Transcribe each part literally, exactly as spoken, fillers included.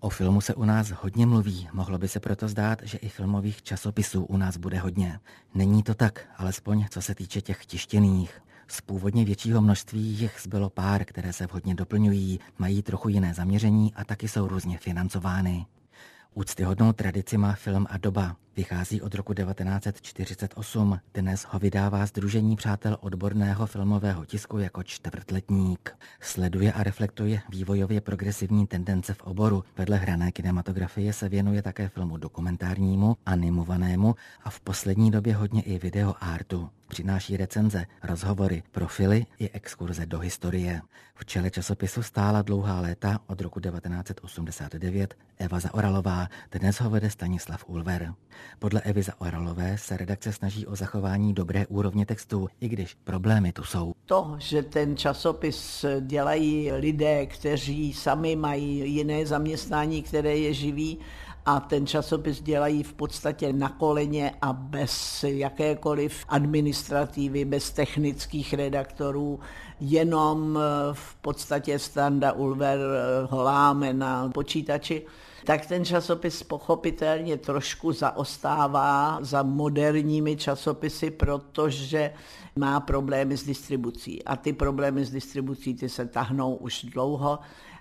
O filmu se u nás hodně mluví, mohlo by se proto zdát, že i filmových časopisů u nás bude hodně. Není to tak, alespoň co se týče těch tištěných. Z původně většího množství jich zbylo pár, které se vhodně doplňují, mají trochu jiné zaměření a taky jsou různě financovány. Úctyhodnou tradici má film a doba. Vychází od roku devatenáct set čtyřicet osm. Dnes ho vydává Sdružení přátel odborného filmového tisku jako čtvrtletník. Sleduje a reflektuje vývojově progresivní tendence v oboru. Vedle hrané kinematografie se věnuje také filmu dokumentárnímu, animovanému a v poslední době hodně i videoartu. Přináší recenze, rozhovory, profily i exkurze do historie. V čele časopisu stála dlouhá léta od roku devatenáct set osmdesát devět Eva Zaoralová, dnes ho vede Stanislav Ulver. Podle Evy Zaoralové se redakce snaží o zachování dobré úrovně textu, i když problémy tu jsou. To, že ten časopis dělají lidé, kteří sami mají jiné zaměstnání, které je živí, a ten časopis dělají v podstatě na koleně a bez jakékoliv administrativy, bez technických redaktorů, jenom v podstatě Standa Ulver ho láme na počítači, tak ten časopis pochopitelně trošku zaostává za moderními časopisy, protože má problémy s distribucí. A ty problémy s distribucí ty se tahnou už dlouho.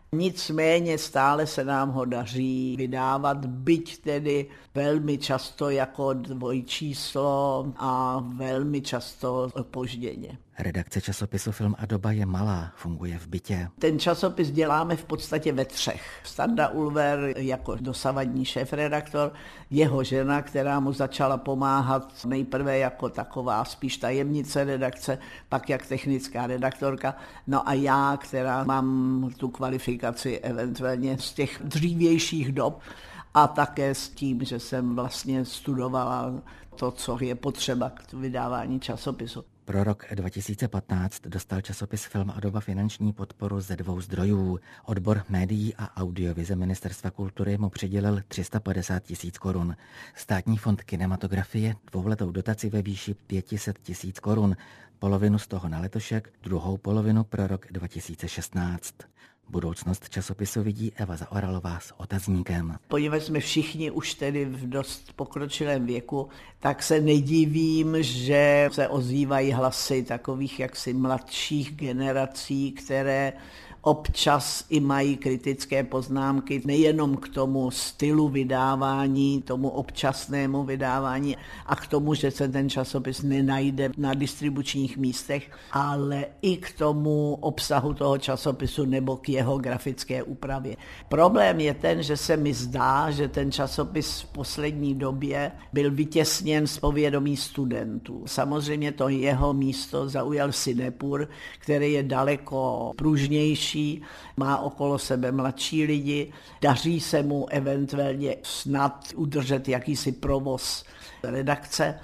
Nicméně stále se nám ho daří vydávat, byť tedy velmi často jako dvojčíslo a velmi často opožděně. Redakce časopisu Film a doba je malá, funguje v bytě. Ten časopis děláme v podstatě ve třech. Standa Ulver jako dosavadní šéfredaktor, jeho žena, která mu začala pomáhat nejprve jako taková spíš tajemnice redakce, pak jak technická redaktorka, no a já, která mám tu kvalifikaci eventuálně z těch dřívějších dob a také s tím, že jsem vlastně studovala to, co je potřeba k vydávání časopisu. Pro rok dva tisíce patnáct dostal časopis Film a doba finanční podporu ze dvou zdrojů. Odbor médií a audiovize Ministerstva kultury mu přidělil tři sta padesát tisíc korun. Státní fond kinematografie dvouletou dotaci ve výši pět set tisíc korun. Polovinu z toho na letošek, druhou polovinu pro rok dva tisíce šestnáct. Budoucnost časopisu vidí Eva Zaoralová s otazníkem. Poněvadž jsme všichni už tedy v dost pokročilém věku, tak se nedivím, že se ozývají hlasy takových jaksi mladších generací, které občas i mají kritické poznámky nejenom k tomu stylu vydávání, tomu občasnému vydávání a k tomu, že se ten časopis nenajde na distribučních místech, ale i k tomu obsahu toho časopisu nebo k jeho grafické úpravě. Problém je ten, že se mi zdá, že ten časopis v poslední době byl vytěsněn z povědomí studentů. Samozřejmě to jeho místo zaujal Cinepur, který je daleko pružnější, má okolo sebe mladší lidi, daří se mu eventuálně snad udržet jakýsi provoz redakce,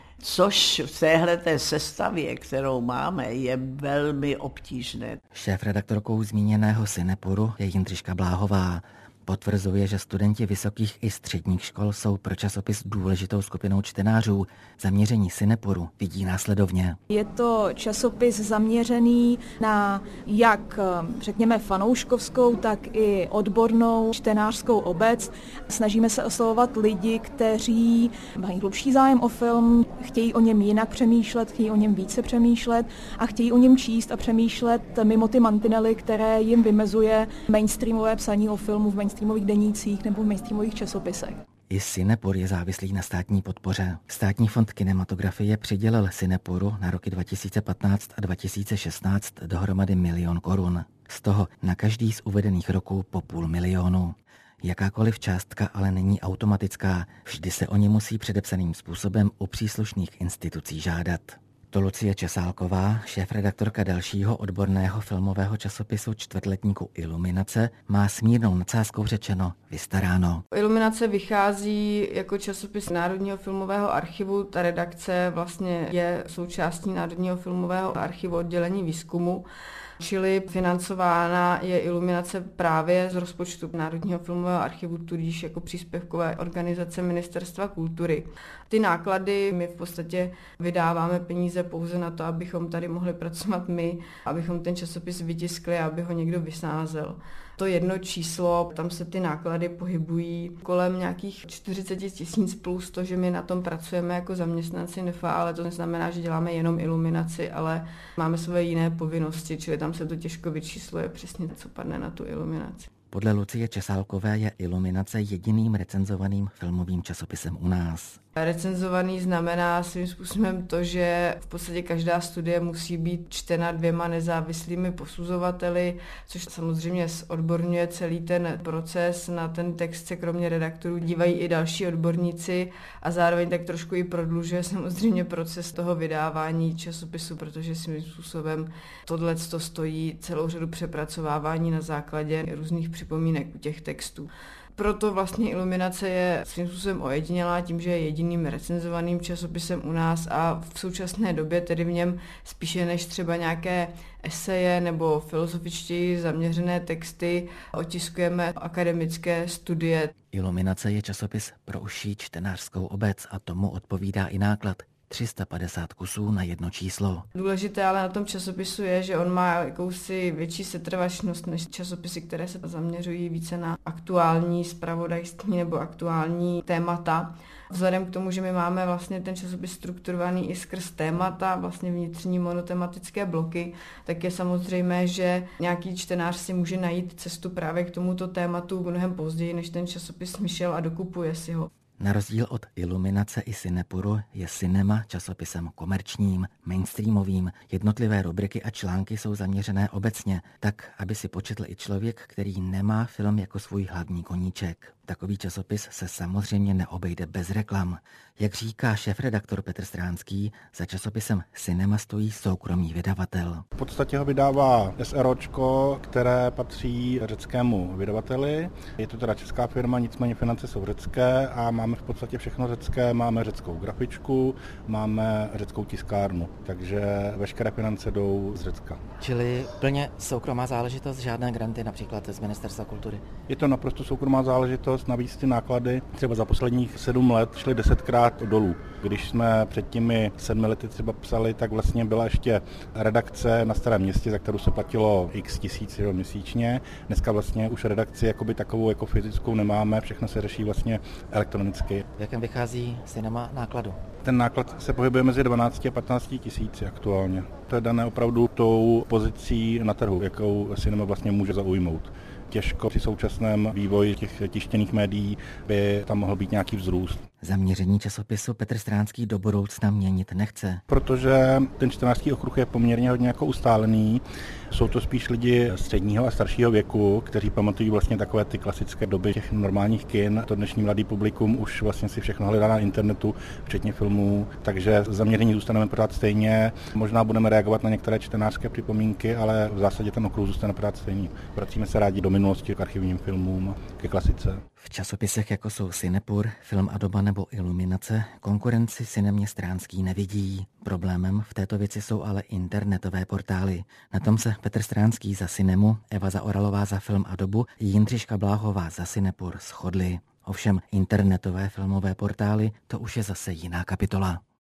což v téhleté sestavě, kterou máme, je velmi obtížné. Šéfredaktorkou zmíněného Cinepuru je Jindřiška Bláhová. Potvrzuje, že studenti vysokých i středních škol jsou pro časopis důležitou skupinou čtenářů. Zaměření Cinepuru vidí následovně. Je to časopis zaměřený na jak, řekněme, fanouškovskou, tak i odbornou čtenářskou obec. Snažíme se oslovovat lidi, kteří mají hlubší zájem o film, chtějí o něm jinak přemýšlet, chtějí o něm více přemýšlet a chtějí o něm číst a přemýšlet mimo ty mantinely, které jim vymezuje mainstreamové psaní o filmu v mainstreamových denících nebo v mainstreamových časopisech. I Cinepur je závislý na státní podpoře. Státní fond kinematografie přidělil Cinepuru na roky dva tisíce patnáct a dva tisíce šestnáct dohromady milion korun. Z toho na každý z uvedených roků po půl milionu. Jakákoliv částka ale není automatická. Vždy se o ně musí předepsaným způsobem u příslušných institucí žádat. To Lucie Česálková, šéfredaktorka dalšího odborného filmového časopisu čtvrtletníku Iluminace, má s mírnou nadsázkou řečeno vystaráno. Iluminace vychází jako časopis Národního filmového archivu. Ta redakce vlastně je součástí Národního filmového archivu oddělení výzkumu. Čili financována je Iluminace právě z rozpočtu Národního filmového archivu, tudíž jako příspěvkové organizace Ministerstva kultury. Ty náklady my v podstatě vydáváme peníze pouze na to, abychom tady mohli pracovat my, abychom ten časopis vytiskli a aby ho někdo vysázel. To jedno číslo, tam se ty náklady pohybují kolem nějakých čtyřicet tisíc plus to, že my na tom pracujeme jako zaměstnanci N E F A, ale to neznamená, že děláme jenom iluminaci, ale máme své jiné povinnosti, čili tam se to těžko vyčísluje přesně, co padne na tu iluminaci. Podle Lucie Česálkové je Iluminace jediným recenzovaným filmovým časopisem u nás. Recenzovaný znamená svým způsobem to, že v podstatě každá studie musí být čtena dvěma nezávislými posuzovateli, což samozřejmě odborňuje celý ten proces. Na ten text se kromě redaktorů dívají i další odborníci a zároveň tak trošku i prodlužuje samozřejmě proces toho vydávání časopisu, protože svým způsobem tohleto stojí celou řadu přepracovávání na základě různých připomínek u těch textů. Proto vlastně Iluminace je svým způsobem ojedinělá tím, že je jediným recenzovaným časopisem u nás a v současné době tedy v něm spíše než třeba nějaké eseje nebo filozofičtěji zaměřené texty otiskujeme akademické studie. Iluminace je časopis pro užší čtenářskou obec a tomu odpovídá i náklad. tři sta padesát kusů na jedno číslo. Důležité ale na tom časopisu je, že on má jakousi větší setrvačnost než časopisy, které se zaměřují více na aktuální zpravodajství nebo aktuální témata. Vzhledem k tomu, že my máme vlastně ten časopis strukturovaný i skrz témata, vlastně vnitřní monotematické bloky, tak je samozřejmé, že nějaký čtenář si může najít cestu právě k tomuto tématu mnohem později, než ten časopis myšel a dokupuje si ho. Na rozdíl od Iluminace i Cinepuru je Cinema časopisem komerčním, mainstreamovým. Jednotlivé rubriky a články jsou zaměřené obecně, tak, aby si početl i člověk, který nemá film jako svůj hlavní koníček. Takový časopis se samozřejmě neobejde bez reklam. Jak říká šéfredaktor Petr Stránský, za časopisem Cinema stojí soukromý vydavatel. V podstatě ho vydává SROčko, které patří řeckému vydavateli. Je to teda česká firma, nicméně finance jsou řecké a máme v podstatě všechno řecké. Máme řeckou grafičku, máme řeckou tiskárnu, takže veškeré finance jdou z Řecka. Čili plně soukromá záležitost, žádné granty například z Ministerstva kultury? Je to naprosto soukromá záležitost, navíc ty náklady třeba za posledních sedm let šly desetkrát dolů. Když jsme před těmi sedmi lety třeba psali, tak vlastně byla ještě redakce na Starém Městě, za kterou se platilo x tisíc měsíčně. Dneska vlastně už redakci jakoby takovou jako fyzickou nemáme, všechno se řeší vlastně elektronicky. V jakém vychází Cinema nákladu? Ten náklad se pohybuje mezi dvanácti a patnácti tisíci aktuálně. To je dané opravdu tou pozicí na trhu, jakou Cinema vlastně může zaujmout. Těžko při současném vývoji těch tištěných médií by tam mohl být nějaký vzrůst. Zaměření časopisu Petr Stránský do budoucna měnit nechce. Protože ten čtenářský okruh je poměrně hodně jako ustálený. Jsou to spíš lidi středního a staršího věku, kteří pamatují vlastně takové ty klasické doby těch normálních kin. To dnešní mladý publikum už vlastně si všechno hledá na internetu, včetně filmů, takže zaměření zůstaneme pořád stejně. Možná budeme reagovat na některé čtenářské připomínky, ale v zásadě ten okruh zůstane pořád stejný. Vracíme se rádi do minulosti k archivním filmům, ke klasice. V časopisech jako jsou Cinepur, Film a doba nebo Iluminace konkurenci Cinemě Stránský nevidí. Problémem v této věci jsou ale internetové portály. Na tom se Petr Stránský za Cinemu, Eva Zaoralová za Film a dobu i Jindřiška Bláhová za Cinepur shodli. Ovšem internetové filmové portály, to už je zase jiná kapitola.